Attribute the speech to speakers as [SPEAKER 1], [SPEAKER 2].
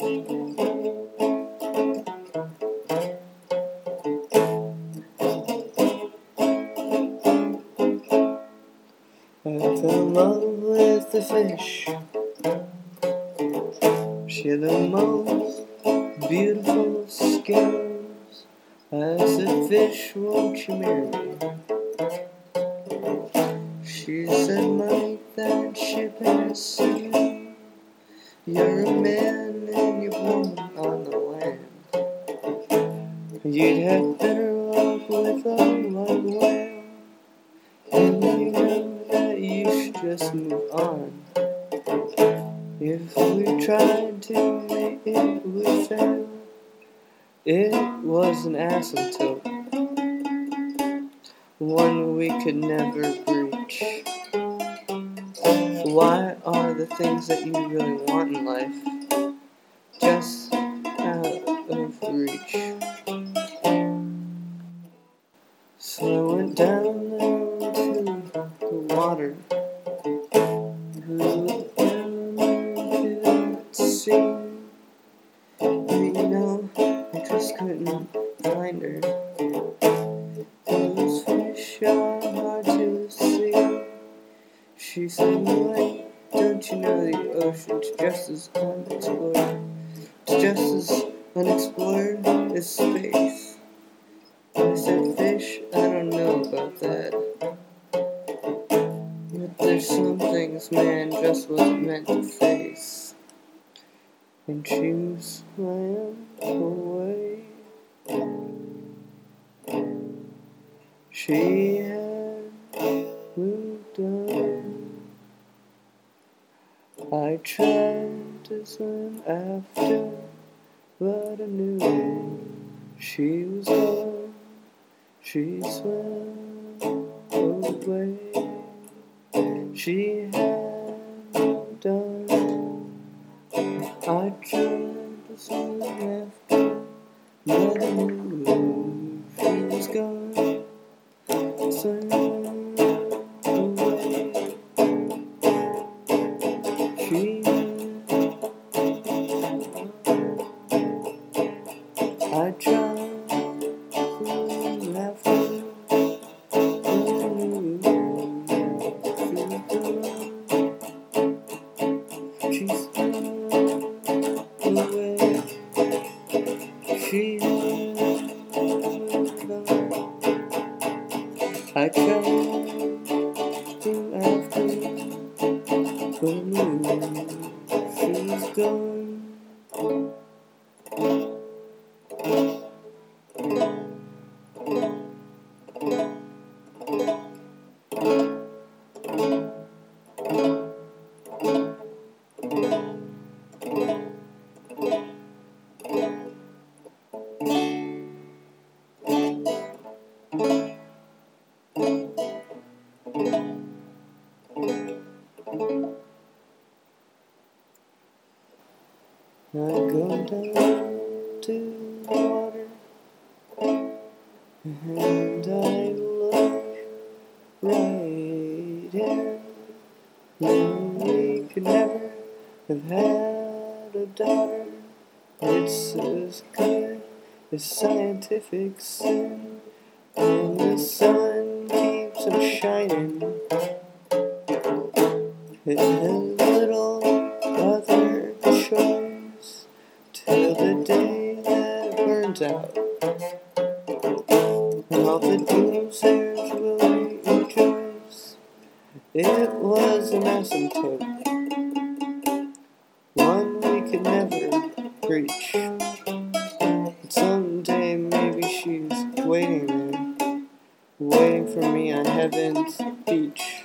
[SPEAKER 1] I fell in love with the fish. She had the most beautiful scales. I said, fish, won't you marry me? She said, might that ship has sailed. You're a man and you're born on the land. You'd have better luck with a white whale. And you know that you should just move on. If we tried to make it would fail. It was an asymptote, one we could never breach. Why are the things that you really want in life just out of reach? So I went down there to the water, looked down into the sea. You know, I just couldn't find her. Those fish are hard to see. She said, wait, don't you know the ocean's just as unexplored? It's just as unexplored as space. I said, fish, I don't know about that. But there's some things man just wasn't meant to face. And she swam away. She had moved on. I tried to swim after, but I knew she was gone. She swam away. She had moved on. I tried to swim after, but I knew she was gone. Swim away. She I tried to laugh at her, but I knew she was gone. She's gone away. She moved on. I tried to laugh at her, but I knew she was gone. I go down to the water and I look right in. No, we could never have had a daughter. It's as good as scientific sin. And the sun keeps on shining. It has little other choice till the day that it burns out. And all the doomsayers will rejoice. It was an asymptote, one we could never reach. But someday maybe she's waiting there, waiting for me on heaven's beach.